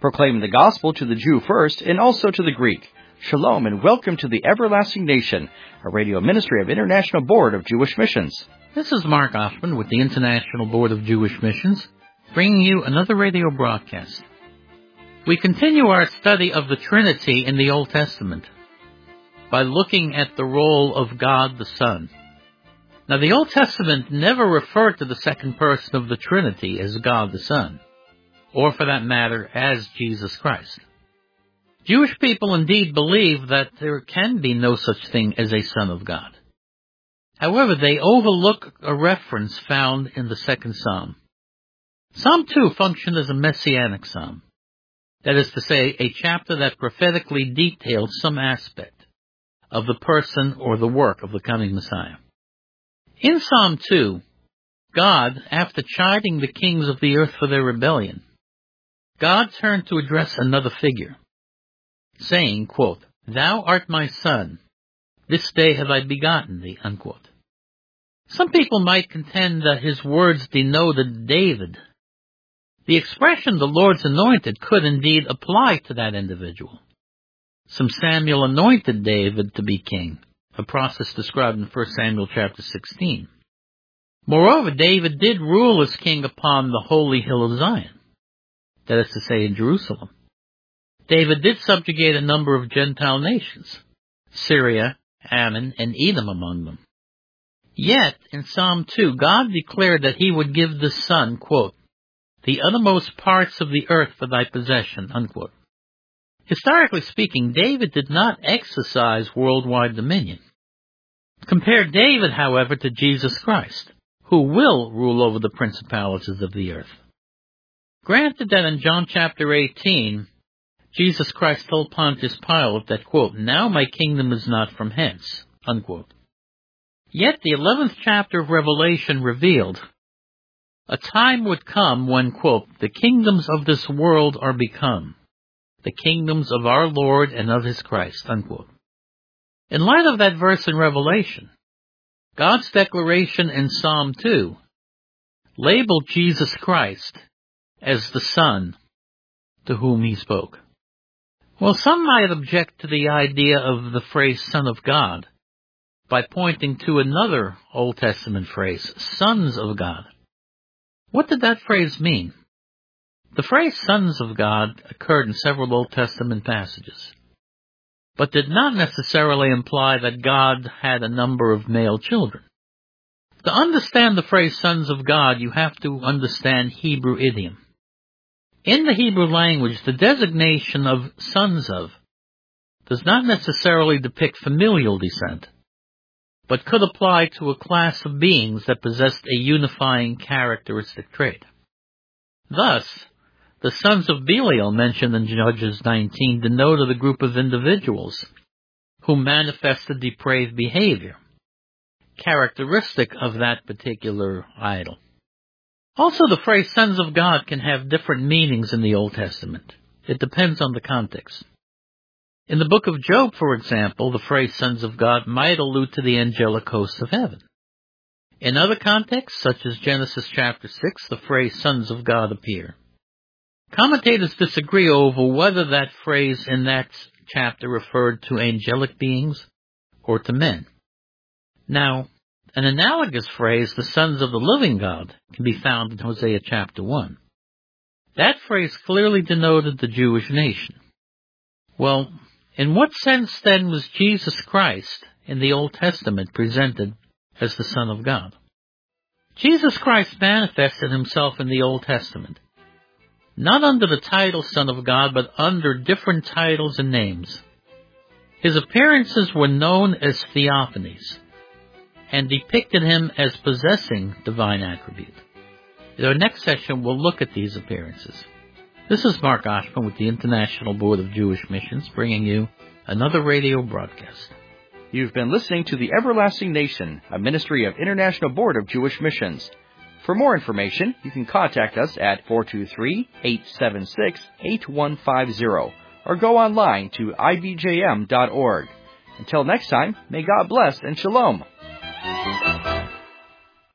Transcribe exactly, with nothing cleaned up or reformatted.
proclaiming the gospel to the Jew first and also to the Greek. Shalom and welcome to the Everlasting Nation, a radio ministry of International Board of Jewish Missions. This is Mark Oshman with the International Board of Jewish Missions, bringing you another radio broadcast. We continue our study of the Trinity in the Old Testament by looking at the role of God the Son. Now, the Old Testament never referred to the second person of the Trinity as God the Son, or for that matter, as Jesus Christ. Jewish people indeed believe that there can be no such thing as a Son of God. However, they overlook a reference found in the second Psalm. Psalm two functioned as a messianic psalm, that is to say, a chapter that prophetically detailed some aspect of the person or the work of the coming Messiah. In Psalm two, God, after chiding the kings of the earth for their rebellion, God turned to address another figure, saying, quote, "Thou art my son, this day have I begotten thee," unquote. Some people might contend that his words denoted David. The expression "the Lord's anointed" could indeed apply to that individual. Some Samuel anointed David to be king, a process described in First Samuel chapter sixteen. Moreover, David did rule as king upon the holy hill of Zion, that is to say, in Jerusalem. David did subjugate a number of Gentile nations, Syria, Ammon, and Edom among them. Yet, in Psalm two, God declared that he would give the Son, quote, "the uttermost parts of the earth for thy possession," unquote. Historically speaking, David did not exercise worldwide dominion. Compare David, however, to Jesus Christ, who will rule over the principalities of the earth. Granted that in John chapter eighteen, Jesus Christ told Pontius Pilate that, quote, "Now my kingdom is not from hence," unquote. Yet the eleventh chapter of Revelation revealed a time would come when, quote, "the kingdoms of this world are become the kingdoms of our Lord and of his Christ," unquote. In light of that verse in Revelation, God's declaration in Psalm two labeled Jesus Christ as the Son to whom he spoke. Well, some might object to the idea of the phrase Son of God by pointing to another Old Testament phrase, sons of God. What did that phrase mean? The phrase sons of God occurred in several Old Testament passages, but did not necessarily imply that God had a number of male children. To understand the phrase sons of God, you have to understand Hebrew idiom. In the Hebrew language, the designation of sons of does not necessarily depict familial descent, but could apply to a class of beings that possessed a unifying characteristic trait. Thus, the sons of Belial mentioned in Judges nineteen denoted a group of individuals who manifested depraved behavior, characteristic of that particular idol. Also, the phrase sons of God can have different meanings in the Old Testament. It depends on the context. In the book of Job, for example, the phrase sons of God might allude to the angelic hosts of heaven. In other contexts, such as Genesis chapter six, the phrase sons of God appear. Commentators disagree over whether that phrase in that chapter referred to angelic beings or to men. Now, an analogous phrase, the sons of the living God, can be found in Hosea chapter one. That phrase clearly denoted the Jewish nation. Well, in what sense then was Jesus Christ in the Old Testament presented as the Son of God? Jesus Christ manifested himself in the Old Testament, not under the title Son of God, but under different titles and names. His appearances were known as theophanies, and depicted him as possessing divine attribute. In our next session, we'll look at these appearances. This is Mark Oshman with the International Board of Jewish Missions, bringing you another radio broadcast. You've been listening to the Everlasting Nation, a ministry of International Board of Jewish Missions. For more information, you can contact us at four two three, eight seven six, eight one five zero or go online to I B J M dot org. Until next time, may God bless and shalom.